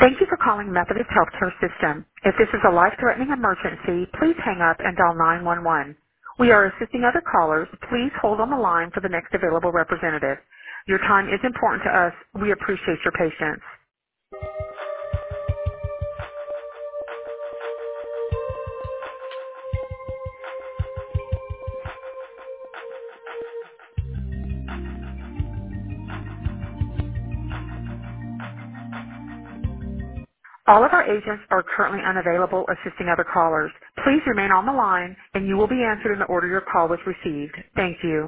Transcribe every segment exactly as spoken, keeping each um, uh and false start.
Thank you for calling Methodist Healthcare System. If this is a life-threatening emergency, please hang up and dial nine one one. We are assisting other callers. Please hold on the line for the next available representative. Your time is important to us. We appreciate your patience. All of our agents are currently unavailable assisting other callers. Please remain on the line and you will be answered in the order your call was received. Thank you.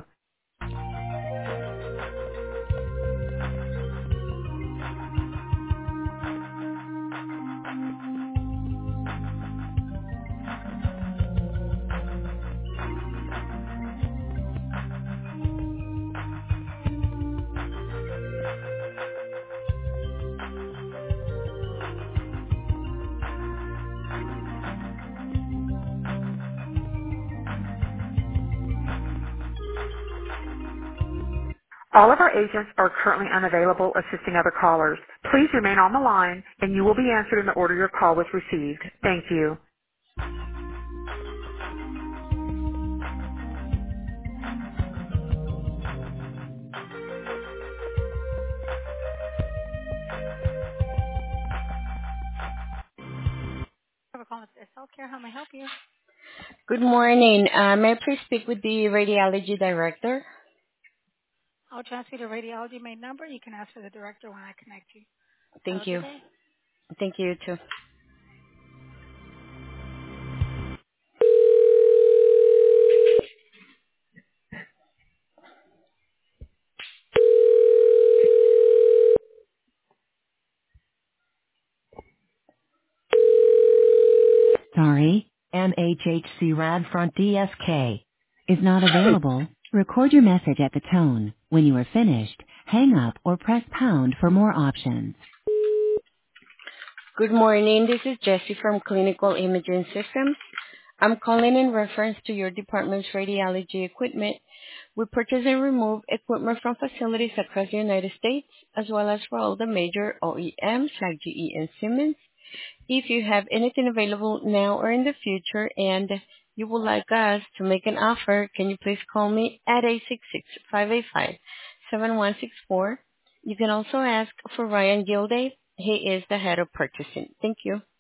All of our agents are currently unavailable assisting other callers. Please remain on the line and you will be answered in the order your call was received. Thank you. Good morning. Uh, may I please speak with the radiology director? Thank you. Thank you, too. Sorry, M H H C Radfront D S K is not available. Record your message at the tone. When you are finished, hang up or press pound for more options. Good morning. This is Jessie from Clinical Imaging Systems. I'm calling in reference to your department's radiology equipment. We purchase and remove equipment from facilities across the United States, as well as for all the major O E Ms like G E and Siemens. If you have anything available now or in the future and you would like us to make an offer, can you please call me at eight six six, five eight five, seven one six four. You can also ask for Ryan Gilday. He is the head of purchasing. Thank you.